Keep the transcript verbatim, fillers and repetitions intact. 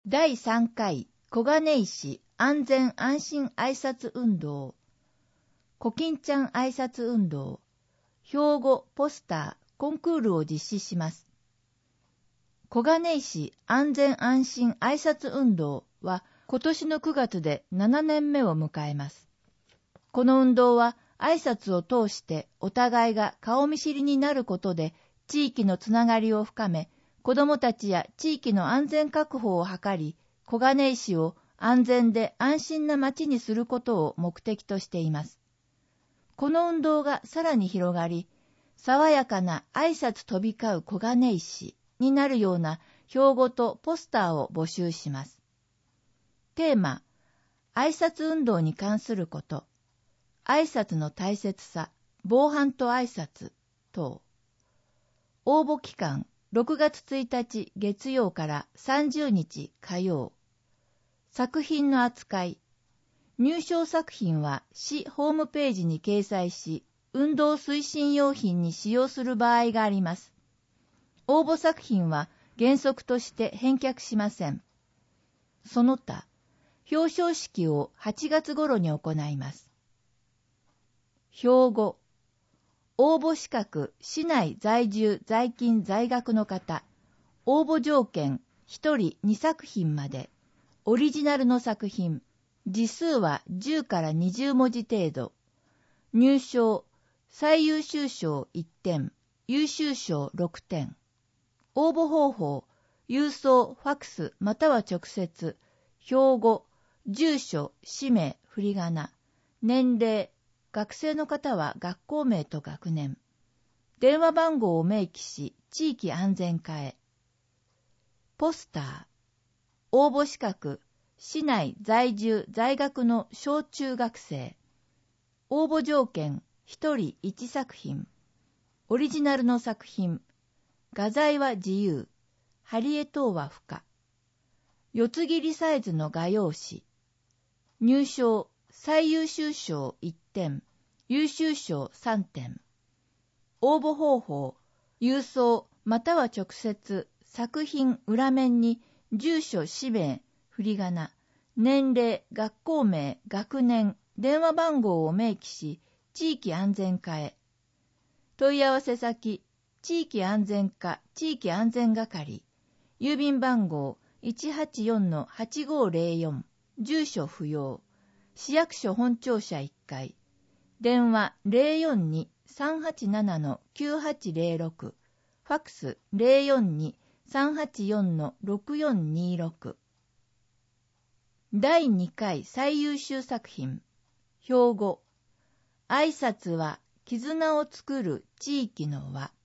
だいさんかい小金井市安全安心挨拶運動、コキンちゃん挨拶運動、標語ポスターコンクールを実施します。小金井市安全安心挨拶運動は今年のくがつでななねんめを迎えます。この運動は挨拶を通してお互いが顔見知りになることで地域のつながりを深め、子どもたちや地域の安全確保を図り、小金井市を安全で安心な街にすることを目的としています。この運動がさらに広がり、爽やかな挨拶飛び交う小金井市になるような標語とポスターを募集します。テーマ、挨拶運動に関すること、挨拶の大切さ、防犯と挨拶等。応募期間、ろくがつついたち月曜からさんじゅうにち火曜。作品の扱い。入賞作品は市ホームページに掲載し、運動推進用品に使用する場合があります。応募作品は原則として返却しません。その他、表彰式をはちがつ頃に行います。標語。応募資格、市内在住在勤在学の方。応募条件、ひとりにさく品まで。オリジナルの作品。字数はじゅうからにじゅうもじ程度。入賞、最優秀賞いってん、優秀賞ろくてん。応募方法、郵送、ファクスまたは直接。標語、住所、氏名、振り仮名。年齢、学生の方は学校名と学年。電話番号を明記し、地域安全課へ。ポスター。応募資格、市内在住在学の小中学生。応募条件、ひとりいちさく品。オリジナルの作品。画材は自由。貼り絵等は不可。四つ切りサイズの画用紙。入賞、最優秀賞いってん、優秀賞さんてん。応募方法、郵送または直接、作品裏面に住所、氏名、振り仮名、年齢、学校名、学年、電話番号を明記し、地域安全課へ。問い合わせ先、地域安全課、地域安全係、郵便番号 いちはちよんのはちごーぜろよん、住所不要、市役所本庁舎いっかい、電話 ゼロよんに さんはちななのきゅうはちゼロろく、ファックス ゼロよんに さんはちよんのろくよんにろく。だいにかい最優秀作品。標語。挨拶は絆を作る地域の輪。